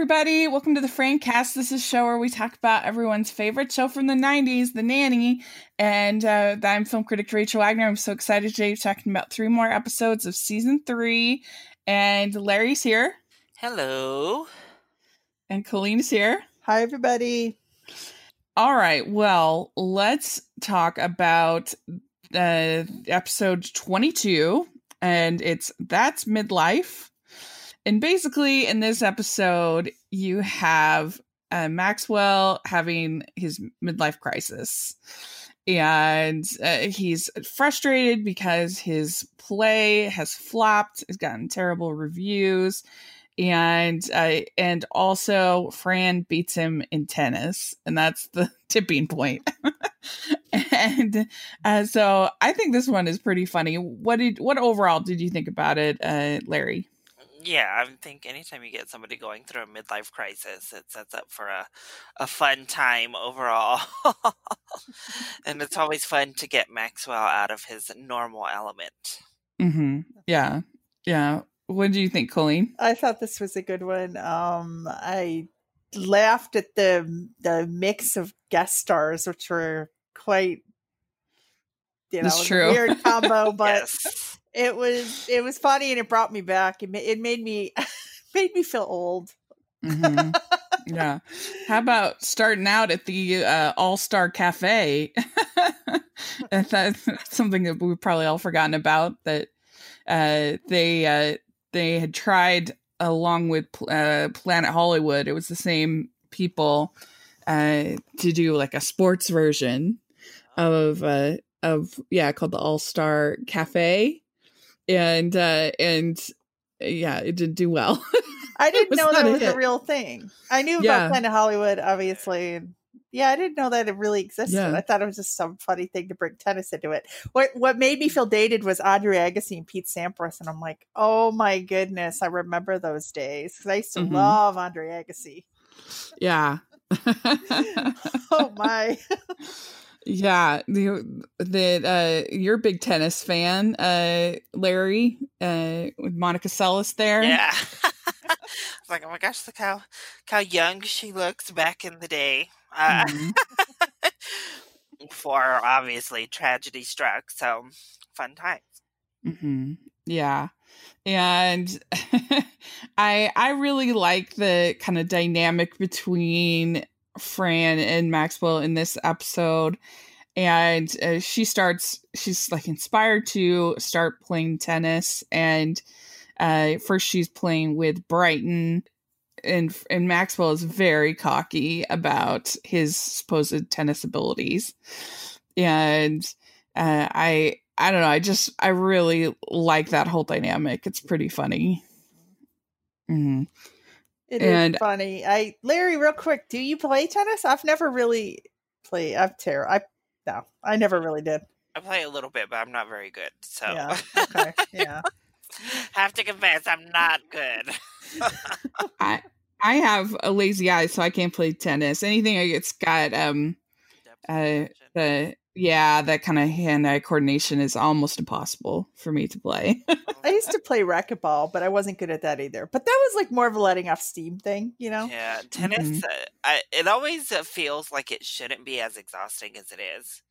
everybody. Welcome to the Francast. This is a show where we talk about everyone's favorite show from the 90s, The Nanny. And I'm film critic Rachel Wagner. I'm so excited today. We're talking about 3 more episodes of season 3. And Larry's here. Hello. And Colleen's here. Hi, everybody. All right. Well, let's talk about episode 22. And That's Midlife. And basically, in this episode, you have Maxwell having his midlife crisis. And he's frustrated because his play has flopped. It's gotten terrible reviews. And also, Fran beats him in tennis. And that's the tipping point. And so I think this one is pretty funny. What overall did you think about it, Larry? Yeah, I think anytime you get somebody going through a midlife crisis, it sets up for a fun time overall. And it's always fun to get Maxwell out of his normal element. Mm-hmm. Yeah. Yeah. What do you think, Colleen? I thought this was a good one. I laughed at the mix of guest stars, which were quite, That's true. A weird combo, but Yes. it was funny and it brought me back. It made me made me feel old. Mm-hmm. Yeah. How about starting out at the All-Star Cafe? That's something that we've probably all forgotten about, that they had tried along with Planet Hollywood. It was the same people to do like a sports version of called the All-Star Cafe. And yeah, it didn't do well. I didn't know that was a real thing. I knew about Planet Hollywood, obviously. And I didn't know that it really existed. Yeah. I thought it was just some funny thing to bring tennis into it. What made me feel dated was Andre Agassi and Pete Sampras. And I'm like, oh my goodness, I remember those days. Because I used to love Andre Agassi. Yeah. Oh my. Yeah, you're a big tennis fan, Larry, with Monica Seles there. Yeah. It's like, oh my gosh, look how young she looks back in the day. Before, obviously, tragedy struck. So, fun times. Mm-hmm. Yeah. And I really like the kind of dynamic between Fran and Maxwell in this episode. And she's like inspired to start playing tennis. And first she's playing with Brighton. And Maxwell is very cocky about his supposed tennis abilities. And I don't know. I really like that whole dynamic. It's pretty funny. Mm-hmm. It is funny. Larry, real quick, do you play tennis? I've never really played. No, I never really did. I play a little bit, but I'm not very good. So yeah, okay, yeah. Have to confess, I'm not good. I have a lazy eye, so I can't play tennis. Anything it's got that kind of hand-eye coordination is almost impossible for me to play. I used to play racquetball, but I wasn't good at that either. But that was like more of a letting off steam thing, you know? Yeah, tennis, it always feels like it shouldn't be as exhausting as it is.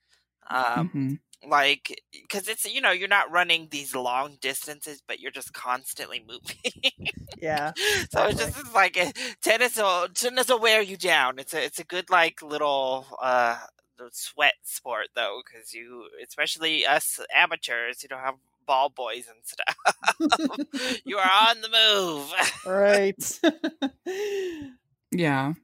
Like, because it's, you're not running these long distances, but you're just constantly moving. Yeah. So exactly. It's like tennis will wear you down. It's a good, like, little sweat sport, though, because especially us amateurs, have ball boys and stuff. You are on the move. Right. Yeah.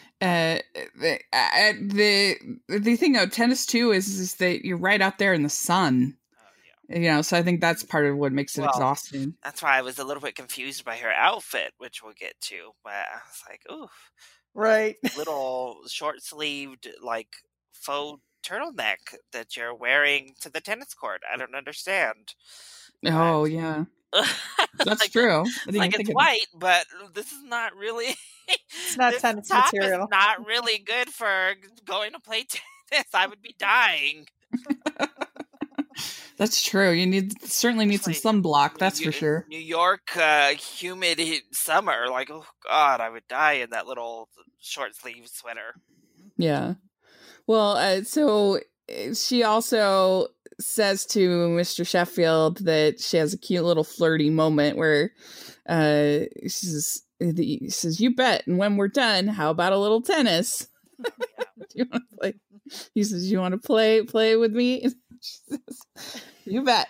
The thing about tennis too is that you're right out there in the sun. So I think that's part of what makes it exhausting. That's why I was a little bit confused by her outfit, which we'll get to. But I was like, ooh, right, little short sleeved like faux turtleneck that you're wearing to the tennis court. I don't understand. Oh yeah, that's like, true. It's white, but this is not really. It's not tennis material. Is not really good for going to play tennis. I would be dying. That's true. You certainly need some sunblock. That's for sure. New York, humid summer. Like, oh God, I would die in that little short sleeve sweater. Yeah. Well, so she also says to Mr. Sheffield that she has a cute little flirty moment where he says, "You bet. And when we're done, how about a little tennis?" Do you want to play? He says, "You want to play with me?" She says, "You bet."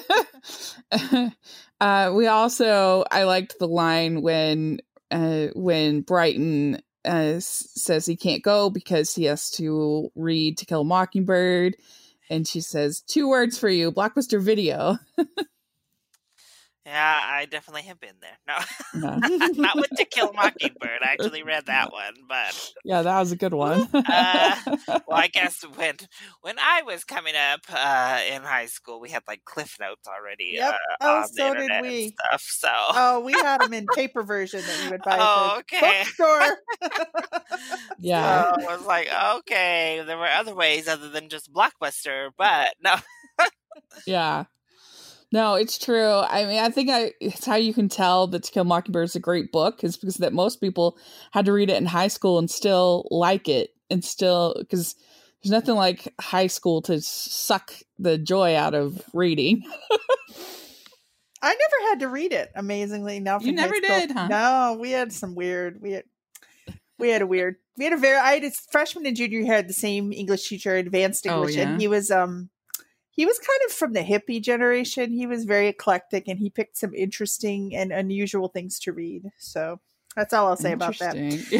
I liked the line when Brighton says he can't go because he has to read To Kill a Mockingbird, and she says, "2 words for you, Blockbuster Video." Yeah, I definitely have been there. No, not with To Kill a Mockingbird. I actually read that one, but yeah, that was a good one. Well, I guess when I was coming up in high school, we had like Cliff Notes already. Yep. On so the did we. Stuff, so we had them in paper version that you would buy at the okay. bookstore. Yeah, so I was like, okay, there were other ways other than just Blockbuster, but no. Yeah. No, it's true. I mean, I think it's how you can tell that To Kill a Mockingbird is a great book is because that most people had to read it in high school and still like it, and still, because there's nothing like high school to suck the joy out of reading. I never had to read it. Amazingly, no. You never did, huh? No, we had some weird. I had a freshman and junior year had the same English teacher, advanced English, and he was kind of from the hippie generation. He was very eclectic, and he picked some interesting and unusual things to read. So that's all I'll say about that.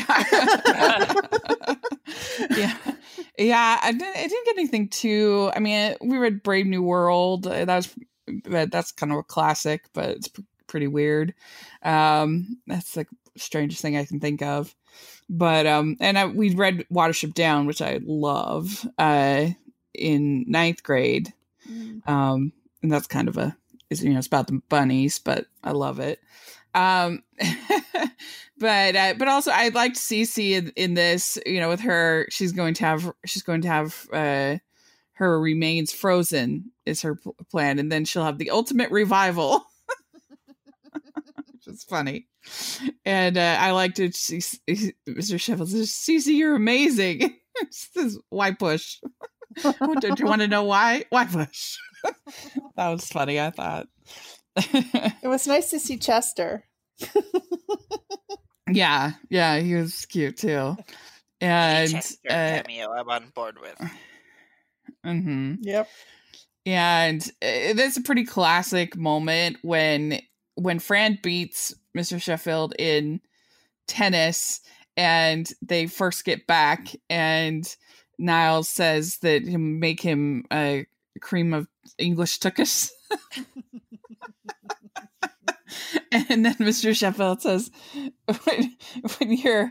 Yeah. Yeah. I didn't get anything too. I mean, we read Brave New World. That's kind of a classic, but it's pretty weird. That's the strangest thing I can think of. But we read Watership Down, which I love, in 9th grade. And that's kind of it's about the bunnies, but I love it. But also I liked Cece in this, with her, she's going to have her remains frozen is her plan. And then she'll have the ultimate revival, which is funny. And I liked it. Mr. Sheffield says, "Cece, you're amazing." Says, "Why push?" Don't you want to know why? Why push? That was funny, I thought. It was nice to see Chester. Yeah, he was cute too. And Chester cameo I'm on board with. Mm-hmm. Yep. And that's a pretty classic moment when Fran beats Mr. Sheffield in tennis and they first get back, and Niles says that he'll make him a cream of English tuchus. And then Mr. Sheffield says, when your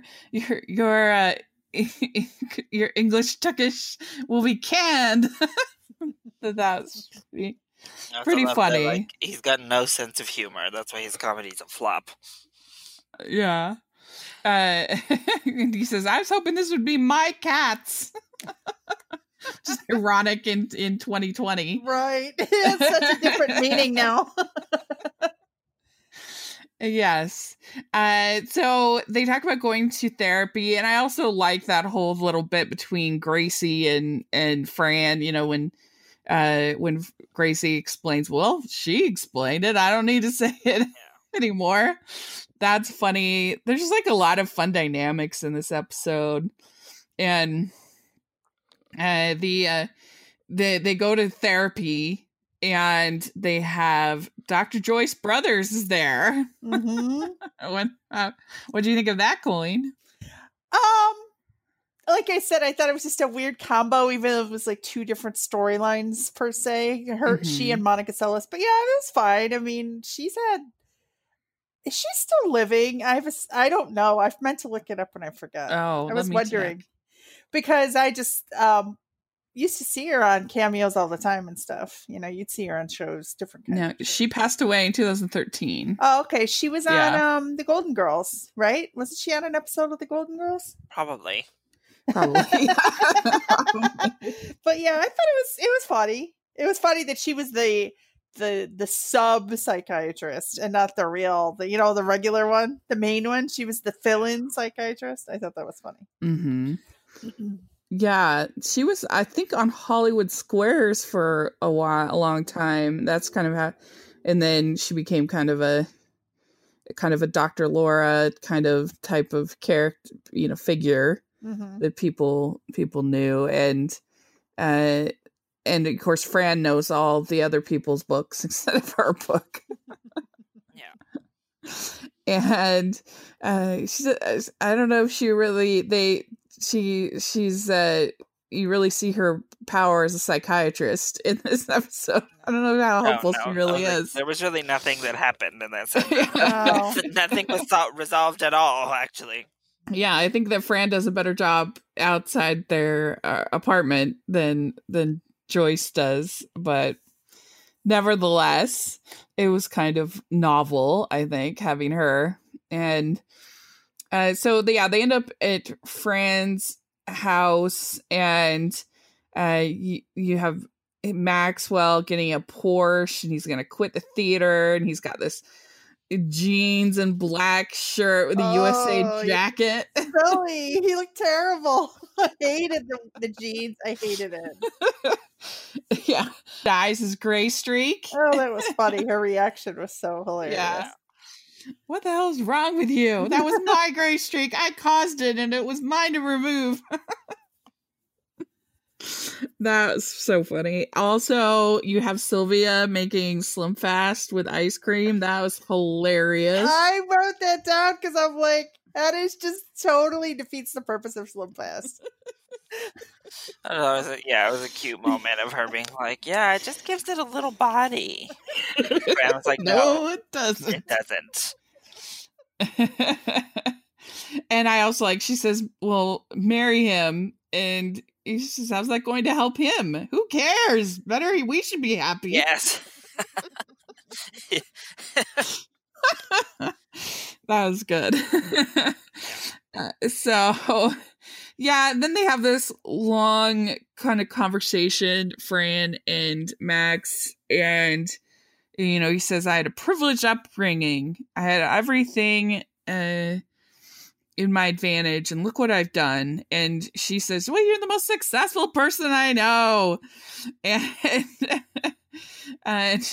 English tuchus will be canned. That's pretty funny. That, he's got no sense of humor. That's why his comedy's a flop. Yeah. He says, "I was hoping this would be my cats." Just ironic in 2020. Right. It has such a different meaning now. Yes. So they talk about going to therapy, and I also like that whole little bit between Gracie and Fran, when Gracie explains, well, she explained it, I don't need to say it anymore. That's funny. There's just like a lot of fun dynamics in this episode. And they go to therapy, and they have Dr. Joyce Brothers is there. Mm-hmm. What do you think of that, Colleen? Like I said, I thought it was just a weird combo, even if it was like 2 different storylines per se. She and Monica Seles. But yeah, it was fine. I mean, is she still living? I don't know. I've meant to look it up and I forgot. Oh, I was wondering because I just used to see her on cameos all the time and stuff. You'd see her on shows, different kinds. No, she passed away in 2013. Oh, okay. She was on the Golden Girls, right? Wasn't she on an episode of the Golden Girls? Probably. But yeah, I thought it was funny. It was funny that she was the sub psychiatrist and not the real, the regular one, the main one. She was the fill-in psychiatrist. I thought that was funny. Mm-hmm. Yeah, she was, I think, on Hollywood Squares for a long time. That's kind of how, and then she became kind of a Dr. Laura kind of type of character, figure that people knew, and of course Fran knows all the other people's books instead of her book. Yeah. And she's, I don't know if she really she's you really see her power as a psychiatrist in this episode. I don't know how helpful she really is. There was really nothing that happened in that sentence. Nothing was resolved at all, actually. Yeah, I think that Fran does a better job outside their apartment than Joyce does, but nevertheless, it was kind of novel, I think, having her. And so they end up at Fran's house, and you have Maxwell getting a Porsche, and he's gonna quit the theater, and he's got this jeans and black shirt with a USA jacket. Really, he looked terrible. I hated the jeans. I hated it. Yeah, dyes his gray streak. Oh, that was funny. Her reaction was so hilarious. Yeah. What the hell's wrong with you? That was my gray streak. I caused it, and it was mine to remove. That was so funny. Also, you have Sylvia making Slim Fast with ice cream. That was hilarious. I wrote that down because I'm like, that is just totally defeats the purpose of Slim Fast. I don't know, it was a cute moment of her being like, yeah, it just gives it a little body. I was like, no, it doesn't. It doesn't. And I also she says, well, marry him. And he says, how's that going to help him? Who cares? We should be happy. Yes. That was good. So, yeah, then they have this long kind of conversation, Fran and Max, and, he says, I had a privileged upbringing. I had everything in my advantage, and look what I've done. And she says, well, you're the most successful person I know. And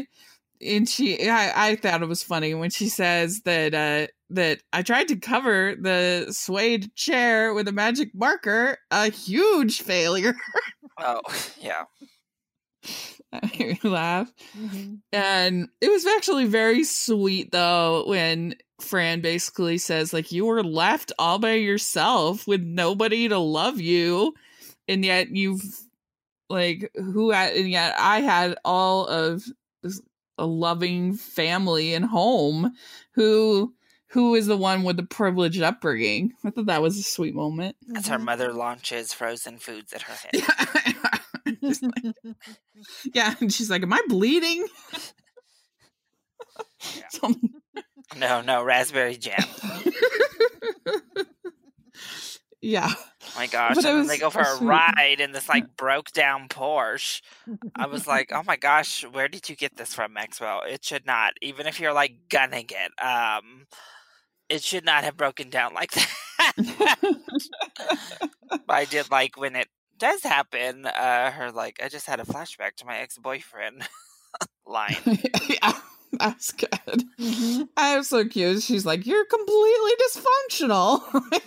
I thought it was funny when she says that I tried to cover the suede chair with a magic marker, a huge failure. Oh, yeah. I hear you laugh. Mm-hmm. And it was actually very sweet, though, when Fran basically says, you were left all by yourself with nobody to love you, and yet I had all of a loving family and home who is the one with the privileged upbringing. I thought that was a sweet moment. As her mother launches frozen foods at her head. Yeah, and she's like, am I bleeding? Yeah. No, raspberry jam. Yeah. Oh my gosh. And then they go for a ride in this broke down Porsche. I was like, oh my gosh, where did you get this from, Maxwell? It should not, even if you're gunning it, it should not have broken down like that. But I did when it does happen, her I just had a flashback to my ex-boyfriend line. Yeah. That's good. Mm-hmm. I was so cute. She's like, you're completely dysfunctional.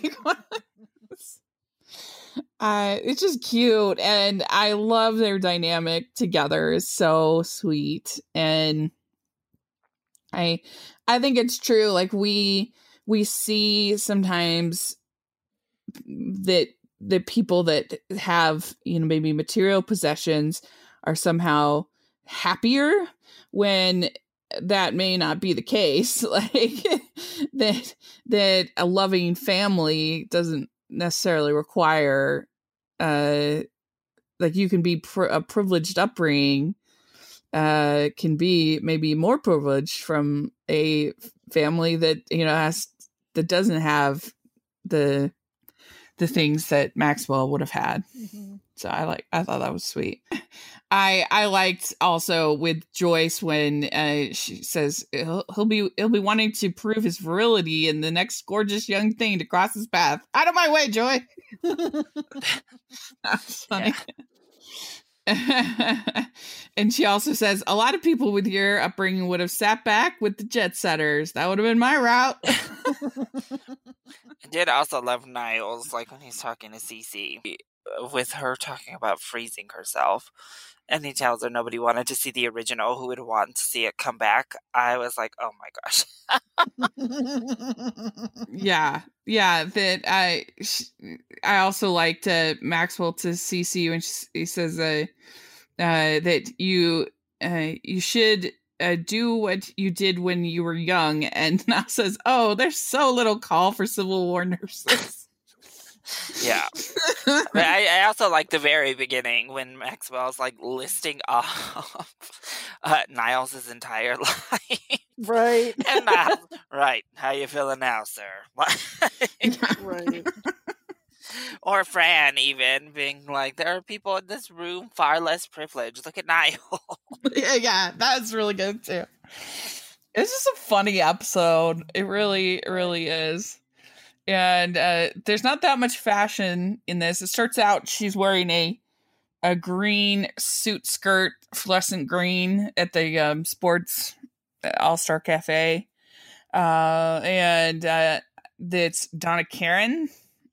It's just cute, and I love their dynamic together. It's so sweet, and I think it's true. We see sometimes that the people that have maybe material possessions are somehow happier when that may not be the case. That a loving family doesn't necessarily require you can be a privileged upbringing can be maybe more privileged from a family that that doesn't have the things that Maxwell would have had. Mm-hmm. So I thought that was sweet. I liked also with Joyce when she says he'll be wanting to prove his virility in the next gorgeous young thing to cross his path. Out of my way, Joy. That's funny. Yeah. And she also says a lot of people with your upbringing would have sat back with the jet setters. That would have been my route. I did also love Niles, like when he's talking to Cece, with her talking about freezing herself. And he tells her nobody wanted to see the original, who would want to see it come back. I was like, oh my gosh. Yeah. That I also liked Maxwell to Cece when he says that you should do what you did when you were young, and now says, oh, there's so little call for Civil War nurses. Yeah. But I also like the very beginning when Maxwell's like listing off Niles' entire life. Right. And Niles, right. How you feeling now, sir? Right. Or Fran even being like, there are people in this room far less privileged. Look at Niles. Yeah, that's really good too. It's just a funny episode. It really is. And there's not that much fashion in this. It starts out she's wearing a green suit skirt, fluorescent green, at the sports All-Star Cafe. And that's Donna Karan.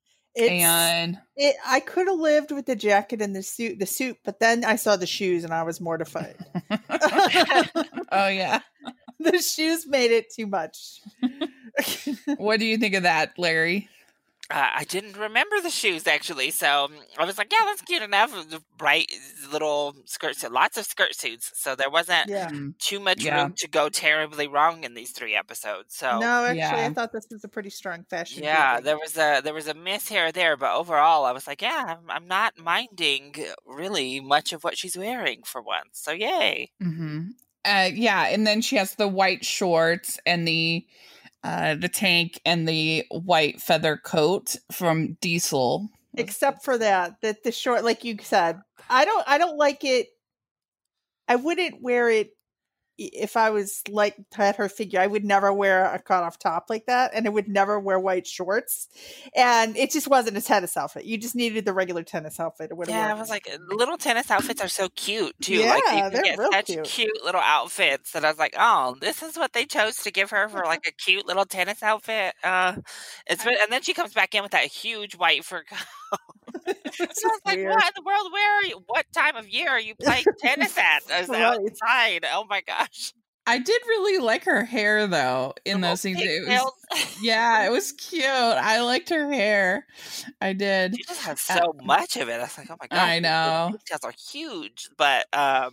I could have lived with the jacket and the suit, but then I saw the shoes and I was mortified. Oh yeah. The shoes made it too much. What do you think of that, Larry? I didn't remember the shoes, actually, so I was like, yeah, that's cute enough. Bright little skirt suit, lots of skirt suits, so there wasn't too much room to go terribly wrong in these 3 episodes. So no, actually, I thought this was a pretty strong fashion. Yeah, there was a miss here or there, but overall, I was like, yeah, I'm not minding really much of what she's wearing for once, so yay. Mm-hmm. And then she has the white shorts and the tank and the white feather coat from Diesel. Except for that the short, like you said, I don't like it. I wouldn't wear it if I was like had her figure. I would never wear a cut off top like that, and I would never wear white shorts. And it just wasn't a tennis outfit. You just needed the regular tennis outfit. I was like, little tennis outfits are so cute too. Yeah, like you they're get real such cute little outfits that I was like, oh, this is what they chose to give her for like a cute little tennis outfit. And then she comes back in with that huge white fur coat. So I was like, what in the world? Where are you? What time of year are you playing tennis at? I was outside. Oh my gosh. I did really like her hair though in those scenes. It was cute. I liked her hair. I did. She just has so much of it. I was like, oh my god. I know. The details are huge, but yeah.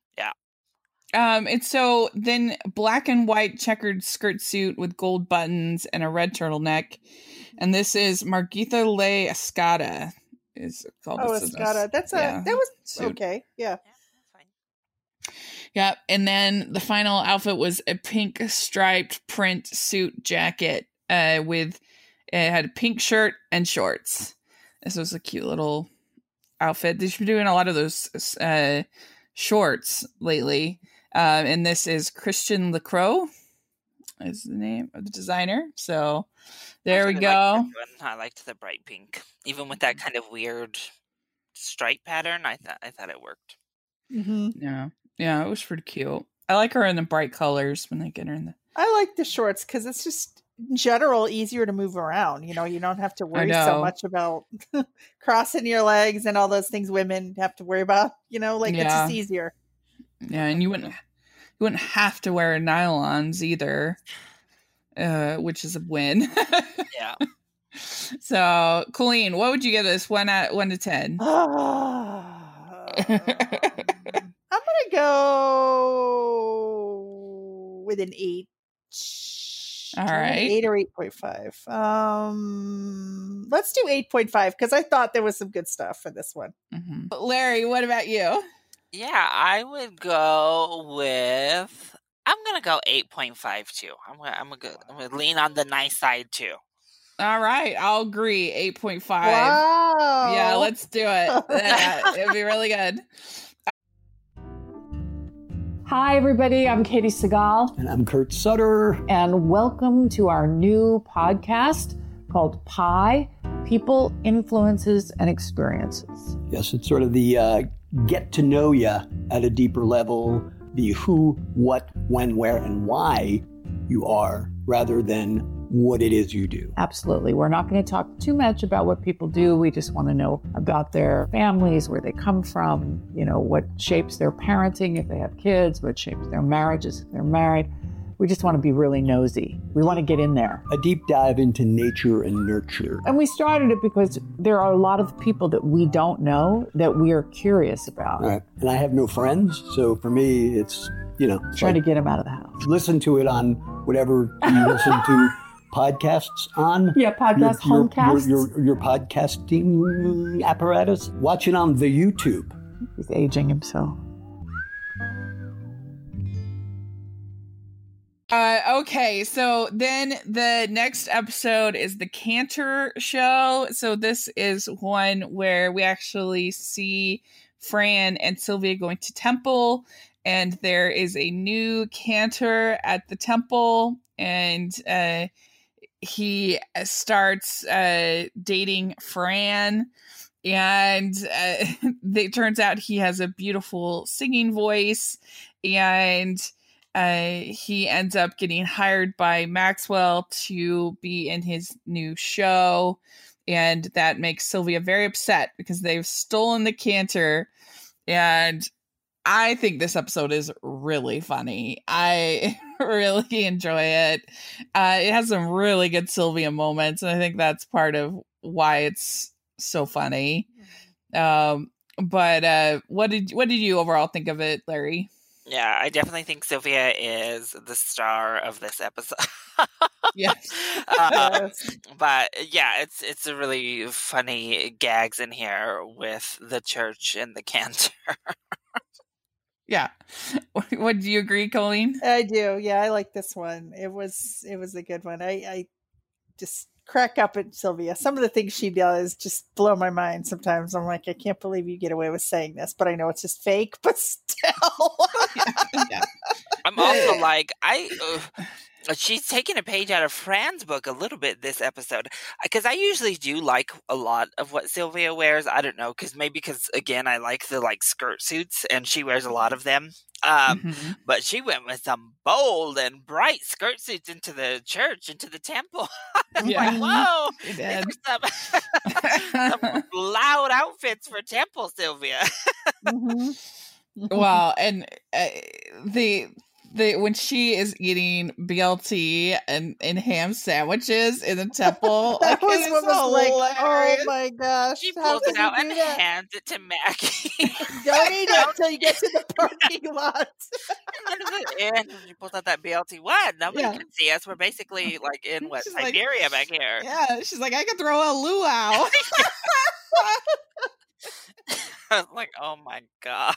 And so then black and white checkered skirt suit with gold buttons and a red turtleneck. And this is Margitha Le Escada. Is called Escada. That was suit. Okay. Yeah. Yeah. And then the final outfit was a pink striped print suit jacket with it had a pink shirt and shorts. This was a cute little outfit. They've been doing a lot of those shorts lately. And this is Christian Lacroix is the name of the designer. So there we go. I liked the bright pink, even with that kind of weird stripe pattern. I thought it worked. Mm-hmm. Yeah, it was pretty cute. I like her in the bright colors when they get her in the. I like the shorts because it's just in general easier to move around. You know, you don't have to worry so much about crossing your legs and all those things women have to worry about. You know, like it's just easier. Yeah, and you wouldn't have to wear nylons either. Which is a win. Yeah. So, Colleen, what would you give this 1 to 10? I'm gonna go with an 8. All right, 8 or 8.5. Let's do 8.5 because I thought there was some good stuff for this one. Mm-hmm. Larry, what about you? Yeah, I would go with. I'm gonna go 8.5 too. I'm gonna lean on the nice side too. All right, I'll agree. 8.5. Wow. Yeah, let's do it. Yeah, it'd be really good. Hi, everybody. I'm Katie Segal. And I'm Kurt Sutter. And welcome to our new podcast called Pi, People, Influences, and Experiences. Yes, it's sort of the get to know you at a deeper level, the who, what, when, where, and why you are, rather than what it is you do. Absolutely. We're not going to talk too much about what people do. We just want to know about their families, where they come from, what shapes their parenting if they have kids, what shapes their marriages if they're married. We just want to be really nosy. We want to get in there. A deep dive into nature and nurture. And we started it because there are a lot of people that we don't know that we are curious about. Right. And I have no friends. So for me, it's, trying to get them out of the house. Listen to it on whatever you listen to podcasts on. Yeah, podcast homecasts. Your podcasting apparatus. Watch it on the YouTube. He's aging himself. Okay, so then the next episode is the Cantor Show. So this is one where we actually see Fran and Sylvia going to temple, and there is a new cantor at the temple, and he starts dating Fran, and it turns out he has a beautiful singing voice, and he ends up getting hired by Maxwell to be in his new show, and that makes Sylvia very upset because they've stolen the cantor. And I think this episode is really funny. I really enjoy it. It has some really good Sylvia moments, and I think that's part of why it's so funny. But what did you overall think of it, Larry? Yeah, I definitely think Sylvia is the star of this episode. Yes. But yeah, it's a really funny gags in here with the church and the cantor. Yeah. What do you agree, Colleen? I do. Yeah, I like this one. It was a good one. I just crack up at Sylvia. Some of the things she does just blow my mind sometimes. I'm like, I can't believe you get away with saying this, but I know it's just fake, but still. Yeah. I'm also like, she's taking a page out of Fran's book a little bit this episode, because I usually do like a lot of what Sylvia wears. I don't know, because again, I like the skirt suits, and she wears a lot of them. But she went with some bold and bright skirt suits into the church, into the temple. Yeah. Like, whoa, She did. these are some loud outfits for temple, Sylvia. Well, and the when she is eating BLT and ham sandwiches in the temple, that was what was like, hilarious. oh my gosh. She pulls it out and hands it to Maggie. Don't eat it until you get to the parking lot. And she pulls out that BLT. What? Nobody can see us. We're basically in She's Siberia back here. Yeah, she's like, I could throw a luau. I was like, oh my god.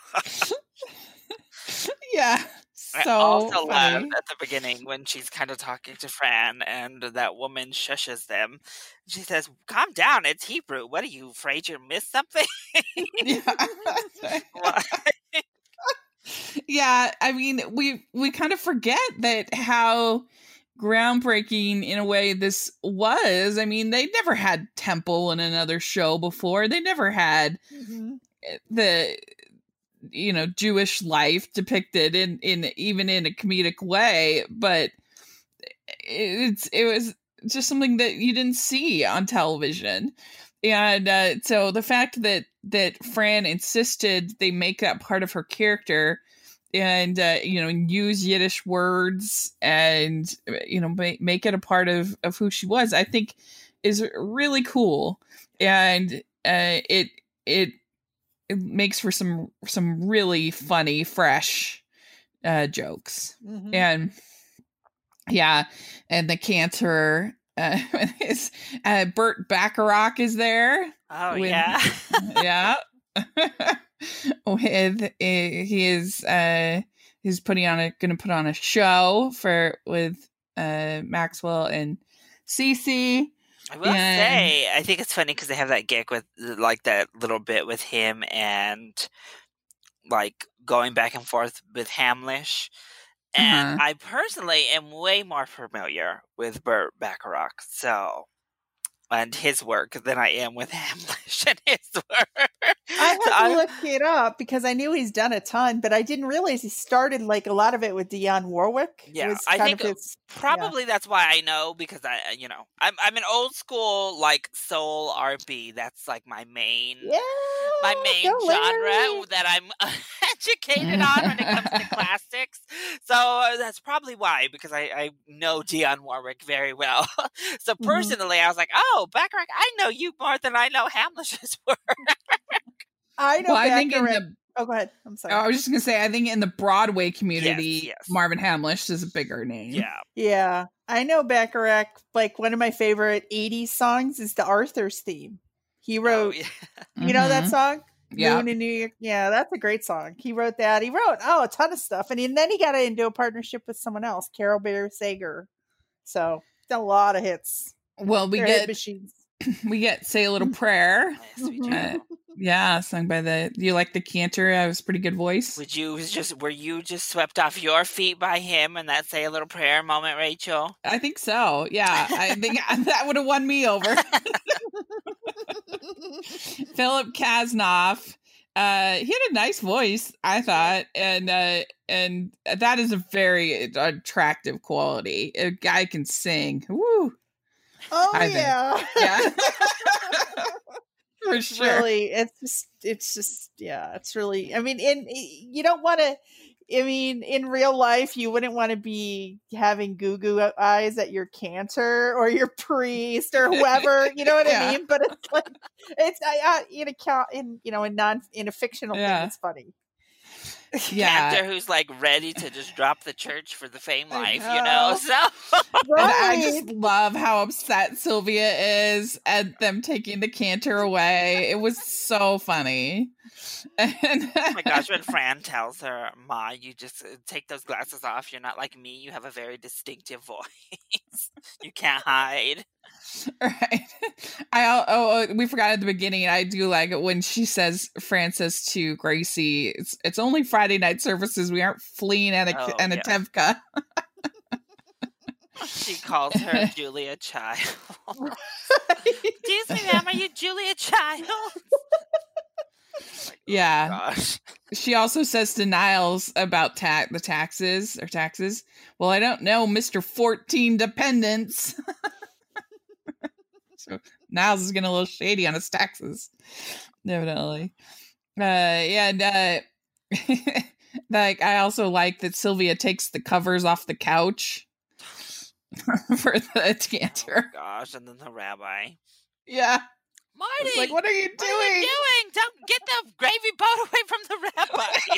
Yeah. So I also funny. laughed at the beginning when she's kind of talking to Fran, and that woman shushes them. She says, calm down, it's Hebrew. What, are you afraid you missed something? Yeah, I mean, we kind of forget that how groundbreaking in a way this was. I mean, they never had temple in another show before. They never had the Jewish life depicted in even in a comedic way, but it was just something that you didn't see on television. And so the fact that Fran insisted they make that part of her character, and use Yiddish words, and make it a part of who she was, I think is really cool. And it makes for some really funny, fresh jokes. And yeah, and the cantor is Burt Bacharach is there. Oh, yeah. Yeah. With he's gonna put on a show with Maxwell and Cece. I will say, I think it's funny because they have that gig with, like, that little bit with him and, like, going back and forth with Hamlish. And I personally am way more familiar with Burt Bacharach, and his work than I am with Hamlish and his work. I had to look it up because I knew he's done a ton, but I didn't realize he started like a lot of it with Dionne Warwick. Yeah, I think probably that's why I know, because I'm an old school like soul R&B. That's like my main genre that I'm educated on when it comes to classics. So that's probably why, because I know Dionne Warwick very well. So personally, I was like, oh, Bacharach, I know you more than I know Hamlish's work. I know. Well, I think go ahead. I'm sorry. I was just gonna say, I think in the Broadway community, Marvin Hamlish is a bigger name. Yeah. I know Bacharach. Like, one of my favorite '80s songs is the Arthur's theme. He wrote, you know that song? Yeah. Moon in New York. Yeah, that's a great song. He wrote that. He wrote a ton of stuff, and then he got into a partnership with someone else, Carol Bayer Sager. So a lot of hits. Well, we get Say a Little Prayer. Sung by you like the cantor? That was a pretty good voice. Were you just swept off your feet by him and that Say a Little Prayer moment, Rachel? I think so. Yeah, I think that would have won me over. Philip Kasnoff. He had a nice voice, I thought, and that is a very attractive quality. A guy can sing. Woo! Oh, yeah. For sure. Really, it's really, I mean, you don't want to, I mean, in real life, you wouldn't want to be having goo eyes at your cantor or your priest or whoever, you know what I mean? But it's like, in a fictional thing, it's funny. Cantor who's like ready to just drop the church for the fame life, so I just love how upset Sylvia is at them taking the cantor away. It was so funny. And oh my gosh, when Fran tells her, Ma, you just take those glasses off, you're not like me, you have a very distinctive voice. You can't hide. Right. We forgot at the beginning. I do like it when she says, Frances to Gracie, it's only Friday night services. We aren't fleeing Anatevka. She calls her Julia Child. Excuse me, ma'am, are you Julia Child? Yeah. Gosh. She also says to Niles about the taxes. Well, I don't know, Mr. 14 dependents. So Niles is getting a little shady on his taxes. Definitely. Like, I also like that Sylvia takes the covers off the couch for the cantor. Oh gosh, and then the rabbi. Yeah. Marty! Like, what are you doing? What are you doing? Don't get the gravy boat away from the rabbi.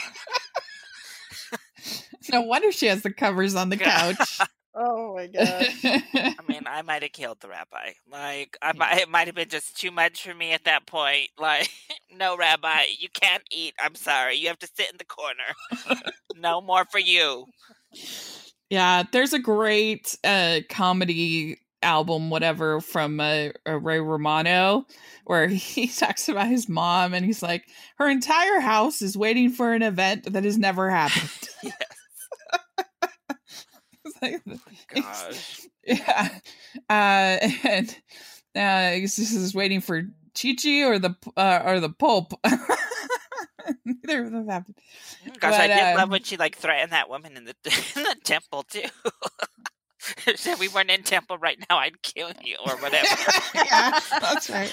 No wonder she has the covers on the couch. Oh my gosh. I mean, I might have killed the rabbi. Like, it might have been just too much for me at that point. Like, no, rabbi, you can't eat. I'm sorry. You have to sit in the corner. No more for you. Yeah, there's a great comedy album, whatever, from Ray Romano, where he talks about his mom, and he's like, her entire house is waiting for an event that has never happened. Yes. Like, oh gosh. Yeah. And this is waiting for Chi-Chi or the Pope. Neither of them happened. Gosh, I did love when she like threatened that woman in the temple too. Said we weren't in temple right now, I'd kill you or whatever. Yeah, that's right.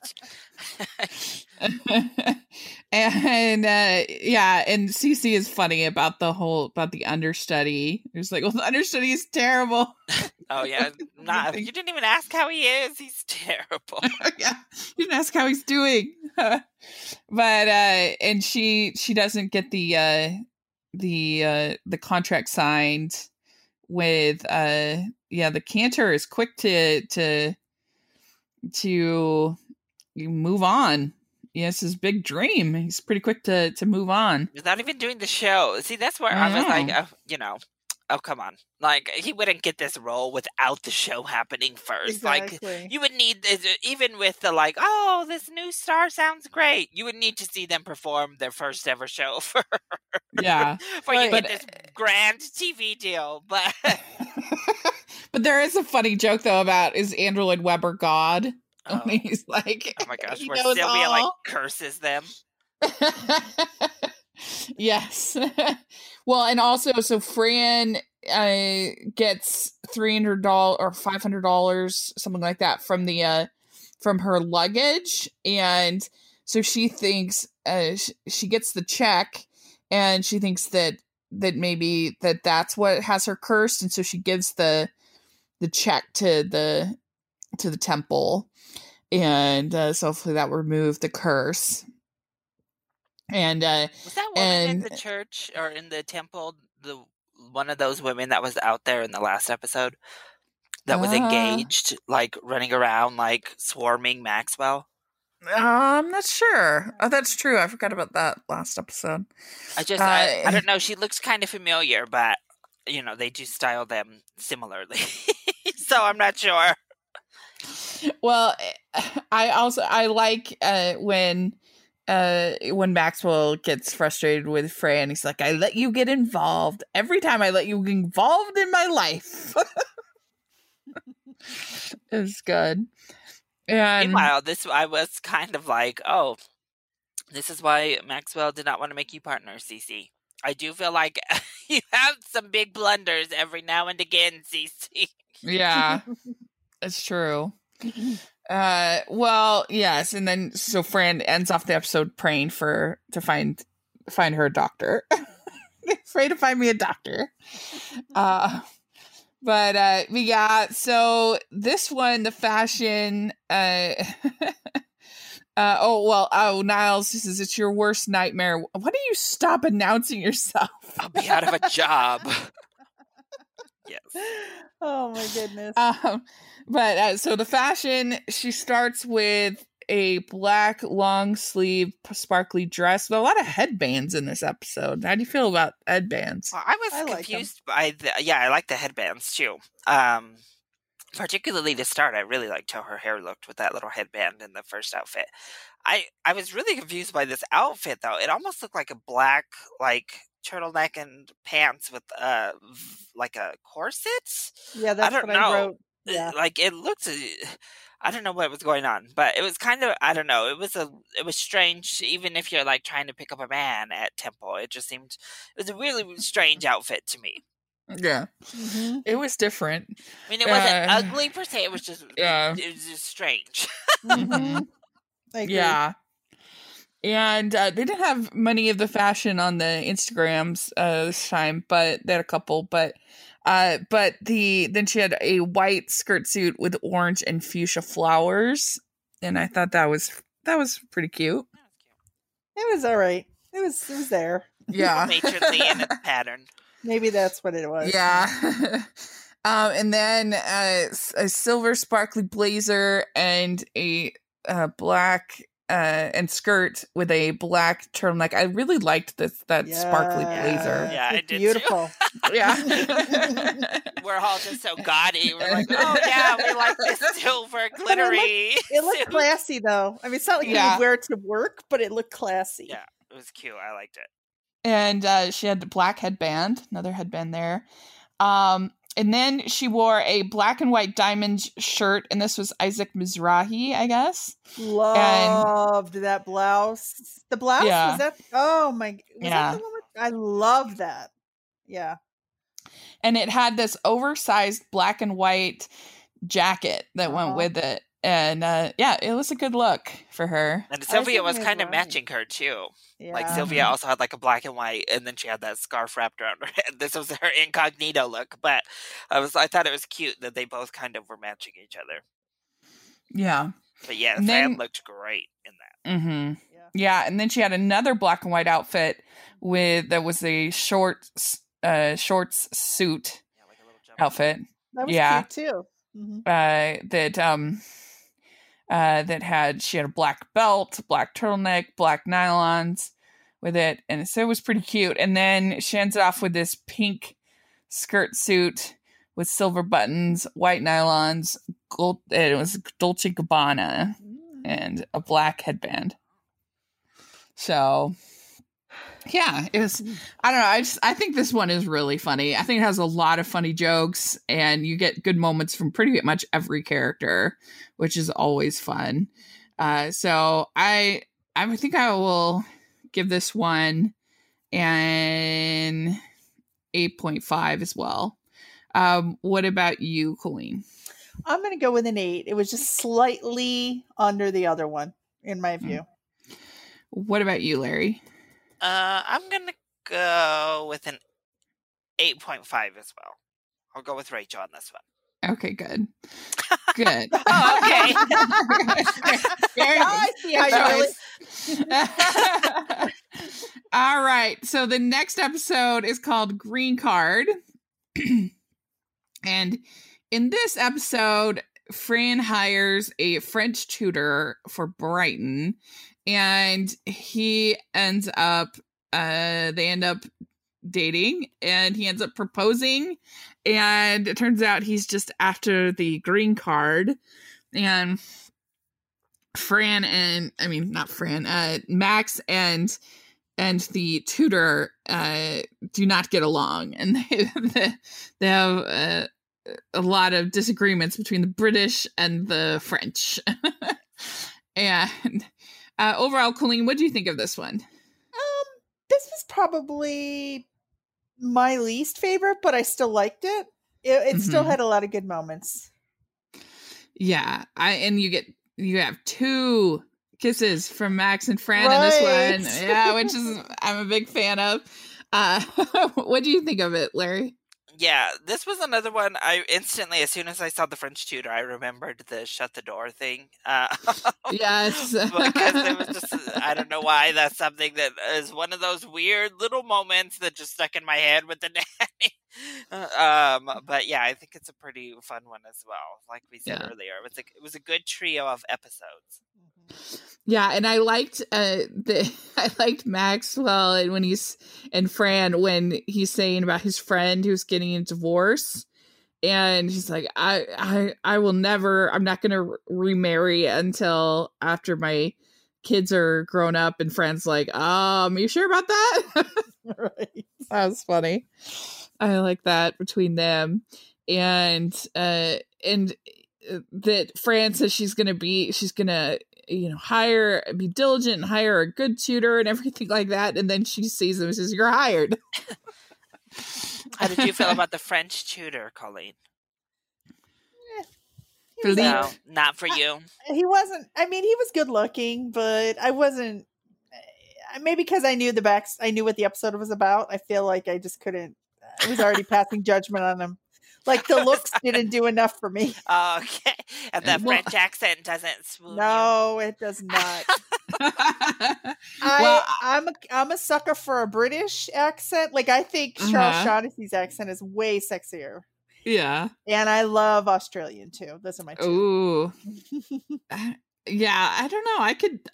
And and Cece is funny about the understudy. It's like, well, the understudy is terrible. Oh yeah, you didn't even ask how he is. He's terrible. Yeah, you didn't ask how he's doing. But and she doesn't get the contract signed with the cantor is quick to move on. Yes, his big dream. He's pretty quick to move on without even doing the show. See, that's where I was like, Oh, come on. Like, he wouldn't get this role without the show happening first. Exactly. Like, you would need, even with the, like, oh, this new star sounds great, you would need to see them perform their first ever show for Yeah. for you to get this grand TV deal. But but there is a funny joke, though, about is Andrew Lloyd Webber God? Oh. When he's like, oh my gosh, he where knows Sylvia, like, all. curses them. Yes. Well, and also, so Fran gets $300 or $500, something like that, from the from her luggage, and so she thinks she gets the check, and she thinks that maybe that's what has her cursed, and so she gives the check to the temple, and so hopefully that will remove the curse. And was that woman in the church or in the temple one of those women that was out there in the last episode that was engaged, like running around, like swarming Maxwell? I'm not sure. Oh, that's true. I forgot about that last episode. I don't know. She looks kind of familiar, but they do style them similarly, so I'm not sure. Well, I like when Maxwell gets frustrated with Fran, he's like, I let you get involved every time I let you get involved in my life. It was good. And meanwhile, I was kind of like, oh, this is why Maxwell did not want to make you partner, Cece. I do feel like you have some big blunders every now and again, Cece. Yeah, it's true. Well, yes, and then so Fran ends off the episode praying to find her a doctor. Pray to find me a doctor. But yeah, so this one, the fashion Niles says it's your worst nightmare. Why don't you stop announcing yourself? I'll be out of a job. Yes. Oh my goodness. But so the fashion, she starts with a black long sleeve sparkly dress with a lot of headbands in this episode. How do you feel about headbands? Well, I was confused by I like the headbands too. Particularly to start, I really liked how her hair looked with that little headband in the first outfit. I was really confused by this outfit though. It almost looked like a black turtleneck and pants with like a corset. Yeah, that's what I wrote. Yeah. Like it looked, I don't know what was going on, but it was kind of, I don't know. It was strange. Even if you're like trying to pick up a man at Temple, it was a really strange outfit to me. Yeah. Mm-hmm. It was different. I mean, it wasn't ugly per se. It was just, it was just strange. Mm-hmm. I agree. Yeah. And they didn't have many of the fashion on the Instagrams this time, but they had a couple. But then she had a white skirt suit with orange and fuchsia flowers, and I thought that was pretty cute. It was all right. It was there. Yeah, matronly in its pattern. Maybe that's what it was. Yeah. And then a silver sparkly blazer and a black and skirt with a black turtleneck. I really liked that sparkly blazer. Yeah, I did beautiful. Too. Yeah. We're all just so gaudy. We're like, oh yeah, we like this silver glittery. It looked classy though. I mean, it's not like you would wear it to work, but it looked classy. Yeah, it was cute. I liked it. And she had the black headband, another headband there. And then she wore a black and white diamond shirt, and this was Isaac Mizrahi, I guess. Loved that blouse. The blouse was that? Oh my! That the one I love that. Yeah. And it had this oversized black and white jacket that went with it, and it was a good look for her. And Sylvia was kind of matching her too. Yeah. Like Sylvia also had like a black and white, and then she had that scarf wrapped around her head. This was her incognito look, but I thought it was cute that they both kind of were matching each other. Yeah. But yeah, Fran looked great in that. Mm-hmm. Yeah, and then she had another black and white outfit that was a shorts suit like a little outfit. That was cute too. Mm-hmm. She had a black belt, black turtleneck, black nylons with it, and so it was pretty cute. And then she ends it off with this pink skirt suit with silver buttons, white nylons, gold. It was Dolce & Gabbana, and a black headband. So, yeah, it was. I don't know. I think this one is really funny. I think it has a lot of funny jokes, and you get good moments from pretty much every character, which is always fun. So I think I will give this one an 8.5 as well. What about you, Colleen? I'm going to go with an 8. It was just slightly under the other one, in my view. What about you, Larry? I'm going to go with an 8.5 as well. I'll go with Rachel on this one. Okay, good. Good. Oh, okay. Very nice. All right. So the next episode is called Green Card. And in this episode, Fran hires a French tutor for Brighton, and they end up dating, and he ends up proposing, and it turns out he's just after the green card, and Max and the tutor do not get along, and they have a lot of disagreements between the British and the French. And overall, Colleen, what do you think of this one? This was probably my least favorite, but I still liked it. It still had a lot of good moments. Yeah, you have 2 kisses from Max and Fran in this one. Yeah, which is I'm a big fan of. What do you think of it, Larry? Yeah, this was another one. I instantly, as soon as I saw the French tutor, I remembered the shut the door thing. Yes. Because it was just, I don't know why, that's something that is one of those weird little moments that just stuck in my head with the nanny. But yeah, I think it's a pretty fun one as well. Like we said earlier, it was a good trio of episodes. Yeah, and I liked Maxwell and Fran when he's saying about his friend who's getting a divorce, and he's like, I'm not gonna remarry until after my kids are grown up, and Fran's like, you sure about that? Right. That was funny. I like that between them, and that Fran says she's gonna be diligent and hire a good tutor and everything like that, and then she sees him and says, "You're hired." How did you feel about the French tutor, Colleen? No, not for you. He wasn't. I mean, he was good looking, but I wasn't. Maybe because I knew what the episode was about. I feel like I just couldn't. I was already passing judgment on him. Like the looks didn't do enough for me. Okay, and the French accent doesn't swoon No, it does not. I'm a sucker for a British accent. Like I think Charles Shaughnessy's accent is way sexier. Yeah, and I love Australian too. Those are my two. Ooh. Yeah, I don't know. I could.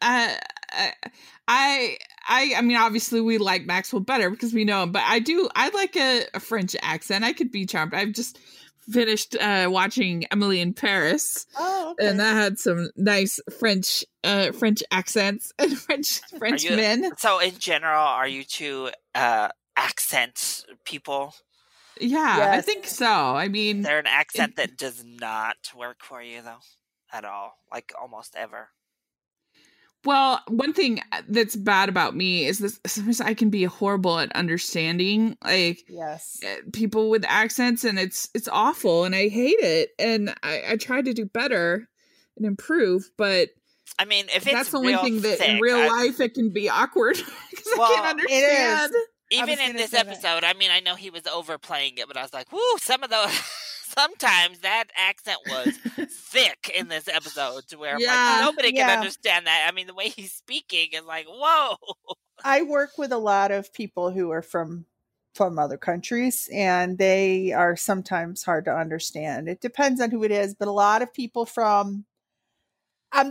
I mean, obviously, we like Maxwell better because we know him. But I like a French accent. I could be charmed. I've just finished watching Emily in Paris, and that had some nice French accents and French men. So, in general, are you two accent people? Yeah, yes. I think so. I mean, is there an accent that does not work for you though? At all, like almost ever. Well, one thing that's bad about me is this: sometimes I can be horrible at understanding, like, people with accents, and it's awful, and I hate it. And I try to do better and improve, but I mean, if it's that's the only thing that in real life it can be awkward because I can't understand. Even in this episode, I mean, I know he was overplaying it, but I was like, "Woo!" Some of those. Sometimes that accent was thick in this episode to where I'm like, nobody can understand that. I mean, the way he's speaking is like, whoa. I work with a lot of people who are from other countries, and they are sometimes hard to understand. It depends on who it is, but a lot of people from, I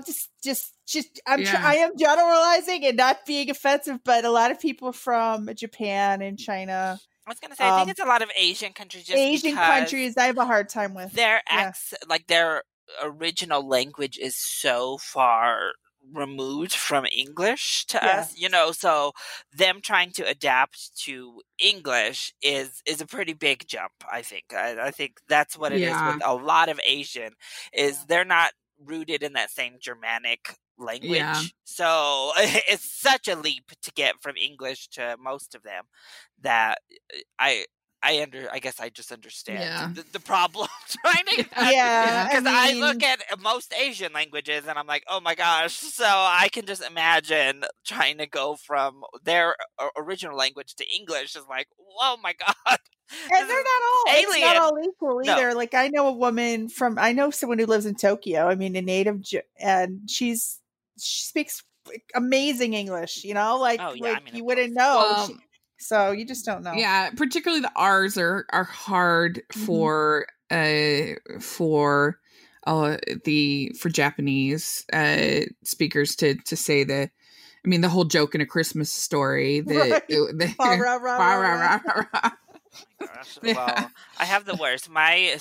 am generalizing and not being offensive, but a lot of people from Japan and China was going to say, I think it's a lot of Asian countries. Just Asian countries, I have a hard time with. Their like their original language is so far removed from English to us, you know, so them trying to adapt to English is a pretty big jump, I think. I think that's what it is with a lot of Asian, is they're not rooted in that same Germanic language. So it's such a leap to get from English to most of them that I guess I just understand the problem trying to because I look at most Asian languages and I'm like, oh my gosh, so I can just imagine trying to go from their original language to English is like, oh my god. And they're not all alien. It's not all equal either. No. Like I know someone who lives in Tokyo. I mean, a native, and she speaks amazing English, you know, like you wouldn't know. So you just don't know. Yeah, particularly the R's are hard for Japanese speakers to say the. I mean, the whole joke in A Christmas Story. Gosh. Well, I have the worst. My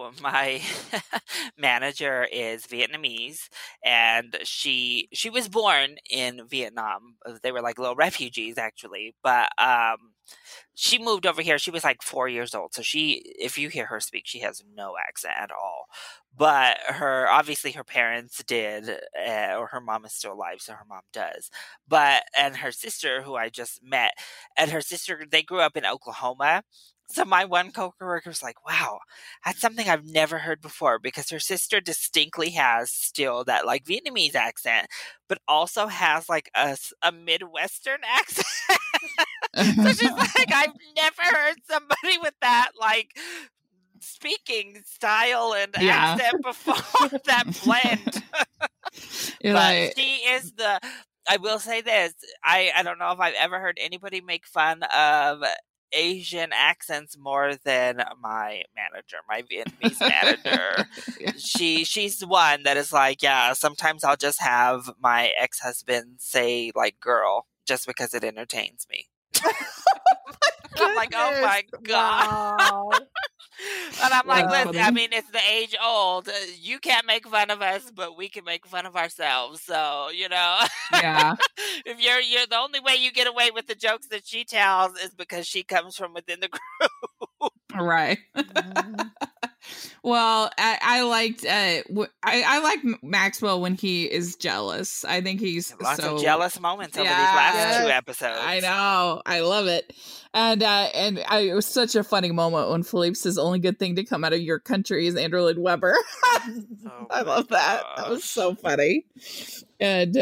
manager is Vietnamese, and she was born in Vietnam. They were like little refugees, actually, but she moved over here. She was like 4 years old, so if you hear her speak, she has no accent at all. But obviously her parents did, or her mom is still alive, so her mom does. And her sister, who I just met, and her sister, they grew up in Oklahoma. So my one coworker was like, wow, that's something I've never heard before, because her sister distinctly has still that like Vietnamese accent, but also has like a Midwestern accent. So she's like, I've never heard somebody with that like speaking style and accent before, that blend. But she is I will say this, I don't know if I've ever heard anybody make fun of Asian accents more than my manager, my Vietnamese manager. She's the one that is like, sometimes I'll just have my ex-husband say like girl just because it entertains me. I'm like, oh my god. Wow. And I'm like, listen, I mean, it's the age old. You can't make fun of us, but we can make fun of ourselves. So, you know, if you're the only way you get away with the jokes that she tells is because she comes from within the group. Right. Well, I liked I like Maxwell when he is jealous. I think he's lots of jealous moments over these last 2 episodes. I know, I love it, and it was such a funny moment when Philippe says, "Only good thing to come out of your country is Andrew Lloyd Webber." I love that. That was so funny, and.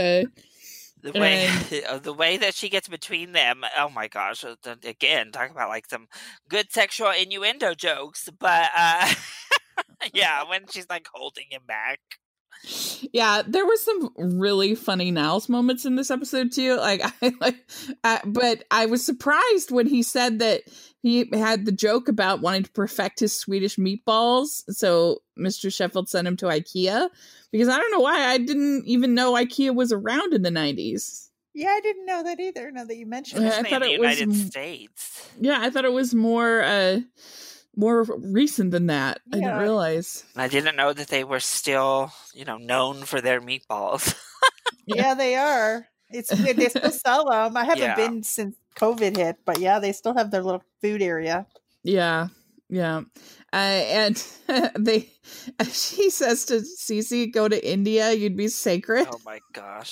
The way that she gets between them, oh my gosh! Again, talk about like some good sexual innuendo jokes, but when she's like holding him back. Yeah, there were some really funny Niles moments in this episode too. But I was surprised when he said that he had the joke about wanting to perfect his Swedish meatballs. So Mr. Sheffield sent him to IKEA, because I don't know why, I didn't even know IKEA was around in the 90s. Yeah, I didn't know that either. Now that you mentioned it, I thought it was United States. Yeah, I thought it was more recent than that. Yeah. I didn't realize. I didn't know that they were still, known for their meatballs. Yeah, they are. They still sell them. I haven't been since COVID hit, but they still have their little food area. Yeah. And she says to Cece, "Go to India, you'd be sacred." Oh my gosh.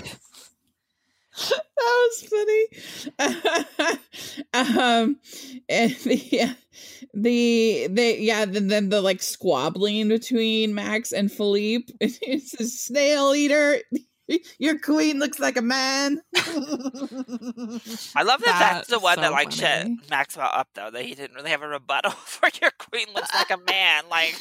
That was funny. And then the like squabbling between Max and Philippe. It's a snail eater. Your queen looks like a man. I love that's the one that like shut Maxwell up, though, that he didn't really have a rebuttal for your queen looks like a man. Like,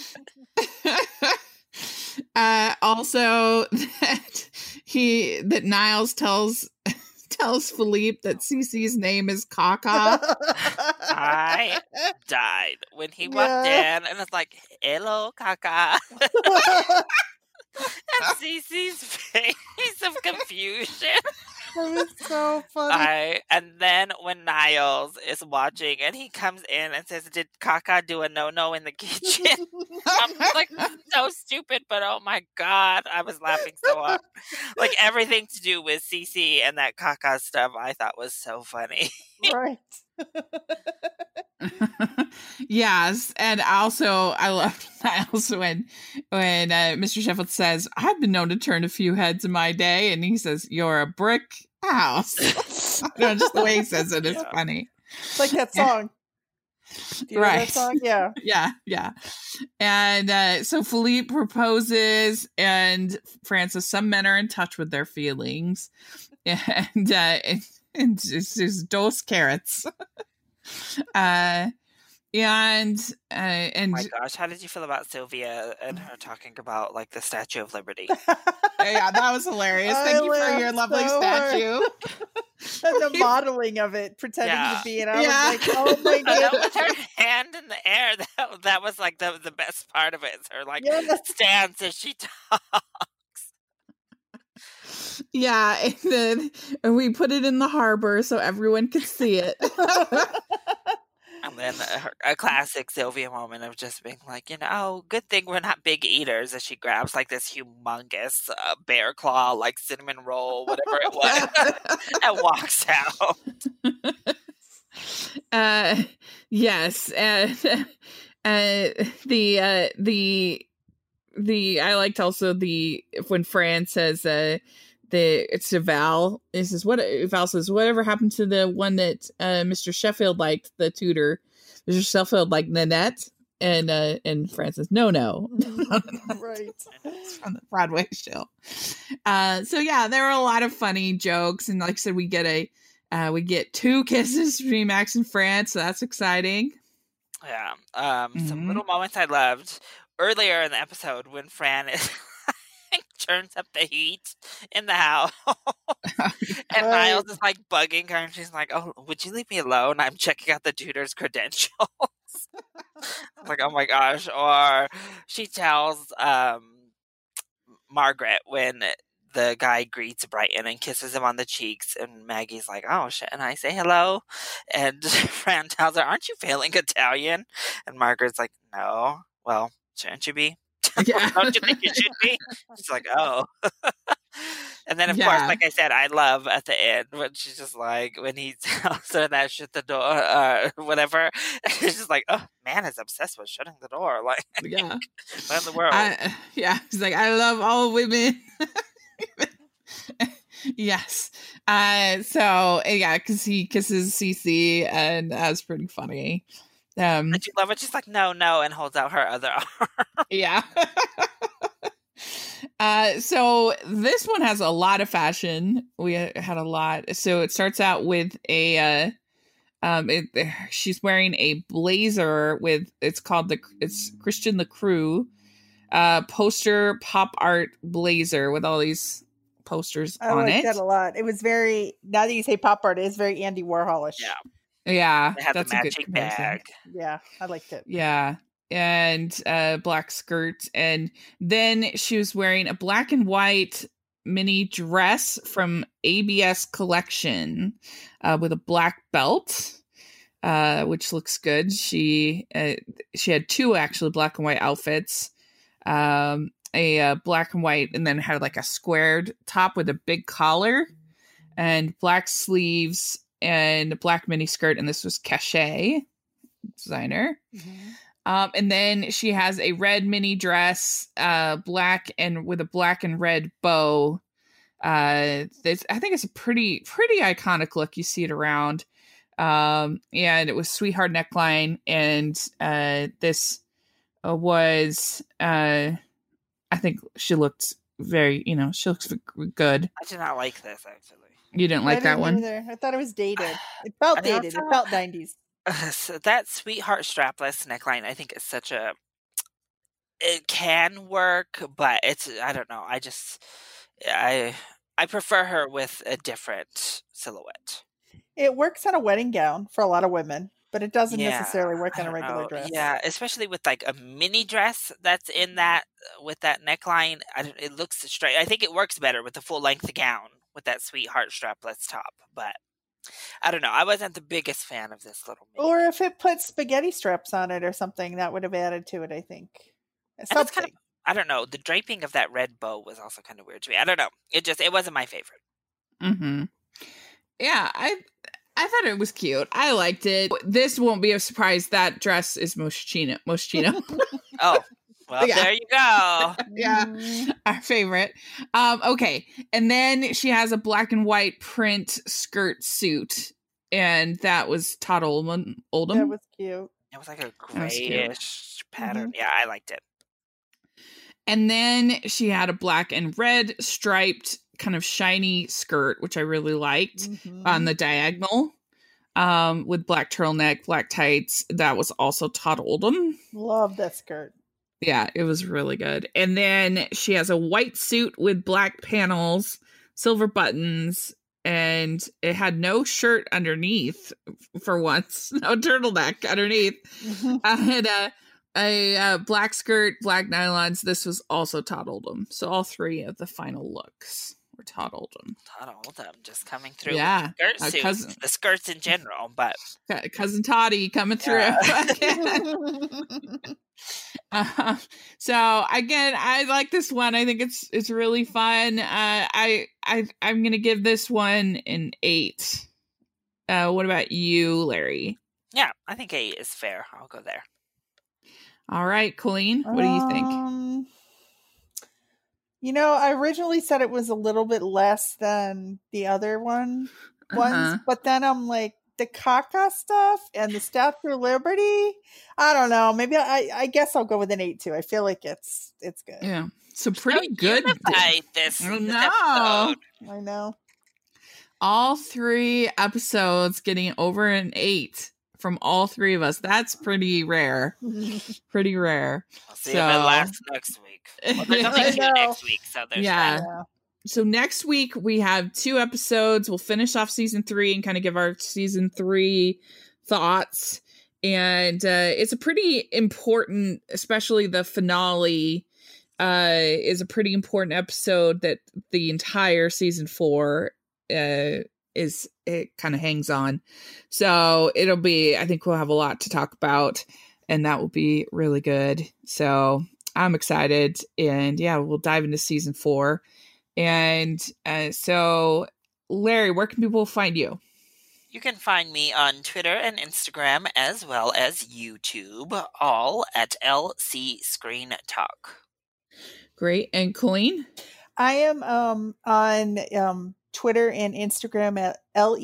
also that Niles tells Philippe that Cece's name is Kaka. I died when he walked in, and it's like, "Hello, Kaka." And Cece's face of confusion. was so funny. And then when Niles is watching and he comes in and says, "Did Kaka do a no-no in the kitchen?" I'm like, so stupid, but oh my God, I was laughing so hard. Like everything to do with Cece and that Kaka stuff I thought was so funny. Right. Yes, and also I loved Niles when Mr. Sheffield says, "I've been known to turn a few heads in my day," and he says, "You're a brick house." Just the way he says it is funny. It's like that song. Do you know that song? Yeah. Yeah. And so Philippe proposes, and Francis, some men are in touch with their feelings, and just dose carrots. And oh my gosh, how did you feel about Sylvia and her talking about like the Statue of Liberty? Yeah, that was hilarious. Thank you for your lovely statue. And the modeling of it, pretending to be, and I was like, oh my God. With her hand in the air, that was like the best part of it. It's her like stance as she talks. Yeah, and we put it in the harbor so everyone could see it. And then a classic Sylvia moment of just being like, good thing we're not big eaters, as she grabs like this humongous bear claw, like cinnamon roll, whatever it was, and walks out. Yes, and I liked also when Fran says it's to Val. It says Val says, "Whatever happened to the one that Mr. Sheffield liked, the tutor? Mr. Sheffield liked Nanette," and Fran says, "No." Right. It's from the Broadway show. So yeah, there were a lot of funny jokes, and like I said, we get two kisses between Max and Fran, so that's exciting. Yeah. Some little moments I loved earlier in the episode when Fran turns up the heat in the house. And Niles is like bugging her, and she's like, "Oh, would you leave me alone? I'm checking out the tutor's credentials." I'm like, oh my gosh. Or she tells Margaret when the guy greets Brighton and kisses him on the cheeks, and Maggie's like, "Oh, shouldn't I say hello?" And Fran tells her, "Aren't you failing Italian?" And Margaret's like, "No." "Well, shouldn't you be?" Yeah. "Don't you think you should be?" She's like, "Oh." And then, of course, like I said, I love at the end when she's just like, when he tells her that shut the door, whatever. She's just like, "Oh, man is obsessed with shutting the door." Like, yeah. What in the world? She's like, "I love all women." Yes. So, yeah, because he kisses Cece, and that's pretty funny. Did you love it? She's like, "No," and holds out her other arm. Yeah. So this one has a lot of fashion. We had a lot. So it starts out with she's wearing a blazer with, it's Christian Lacroix poster pop art blazer with all these posters on it. I like that a lot. It was very, now that you say pop art, it is very Andy Warholish. Yeah. It had the matching bag. Yeah, I liked it. Yeah. And black skirt, and then she was wearing a black and white mini dress from ABS collection with a black belt, which looks good. She had two actually black and white outfits, a black and white, and then had like a squared top with a big collar and black sleeves and a black mini skirt, and this was Cachet designer. Mm-hmm. And then she has a red mini dress, black and with a black and red bow. I think it's a pretty iconic look. You see it around. And it was sweetheart neckline. And this was, I think she looked she looks good. I did not like this, actually. You didn't like that one? Either. I thought it was dated. It felt dated. It felt 90s. So that sweetheart strapless neckline, I think, is it can work, but I don't know. I prefer her with a different silhouette. It works on a wedding gown for a lot of women, but it doesn't necessarily work on a regular dress. Yeah, especially with like a mini dress that's in that, with that neckline. It looks straight. I think it works better with the full length gown with that sweetheart strapless top. But I don't know. I wasn't the biggest fan of this little mini. Or if it put spaghetti straps on it or something, that would have added to it, I think. Something. Kind of, I don't know. The draping of that red bow was also kind of weird to me. I don't know. It wasn't my favorite. Mm-hmm. Yeah, I thought it was cute. I liked it. This won't be a surprise. That dress is Moschino. Oh, well, yeah. There you go. Yeah, our favorite. Okay, and then she has a black and white print skirt suit, and that was Todd Oldham. That was cute. It was like a grayish pattern. Mm-hmm. Yeah, I liked it. And then she had a black and red striped kind of shiny skirt, which I really liked, on the diagonal, with black turtleneck, black tights. That was also Todd Oldham. Love that skirt. Yeah, it was really good. And then she has a white suit with black panels, silver buttons, and it had no shirt underneath for once. No turtleneck underneath. And a black skirt, black nylons. This was also Todd Oldham. So all three of the final looks were Todd Oldham. Todd Oldham just coming through. Yeah, with the skirt suits, the skirts in general, but cousin Toddy coming through. So again, I like this one. I think it's really fun. I'm gonna give this one an 8. What about you, Larry? Yeah, I think 8 is fair. I'll go there. All right, Colleen, what do you think? You know, I originally said it was a little bit less than the other ones, but then I'm like, the caca stuff and the Statue of Liberty, I don't know. Maybe I guess I'll go with an 8 too. I feel like it's good. Yeah, so pretty good. This episode. I know. All 3 episodes getting over an 8. From all 3 of us. That's pretty rare. Pretty rare. I'll see if it lasts next week. Well, there's only 2 next week, so there's that. So next week we have 2 episodes. We'll finish off season 3 and kind of give our season 3 thoughts. And it's a pretty important, especially the finale is a pretty important episode that the entire season 4 it kind of hangs on. So it'll be, I think we'll have a lot to talk about, and that will be really good. So I'm excited, and yeah, we'll dive into season 4. And so Larry, where can people find you? You can find me on Twitter and Instagram, as well as YouTube, all at LC Screen Talk. Great. And Colleen? I am on Twitter and Instagram at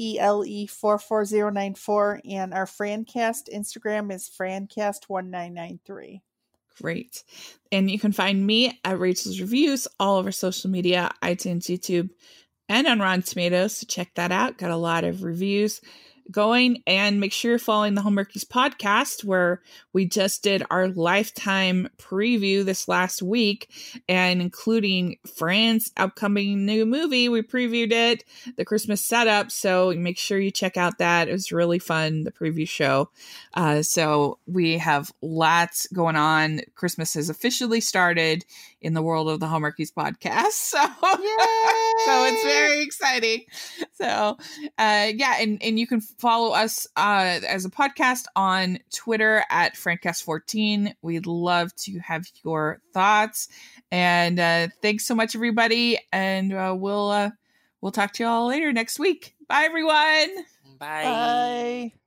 LELE44094, and our Francast Instagram is Francast1993. Great. And you can find me at Rachel's Reviews, all over social media, iTunes, YouTube, and on Rotten Tomatoes. So check that out. Got a lot of reviews going, and make sure you're following the Hallmarkies podcast, where we just did our Lifetime preview this last week, and including Fran's upcoming new movie. We previewed it, the Christmas setup, so make sure you check out that. It was really fun, the preview show. So we have lots going on. Christmas has officially started in the world of the Hallmarkies podcast, so so it's very exciting. So yeah, and you can follow us as a podcast on Twitter at Francast14. We'd love to have your thoughts, and thanks so much, everybody, and we'll talk to you all later next week. Bye, everyone. Bye. Bye.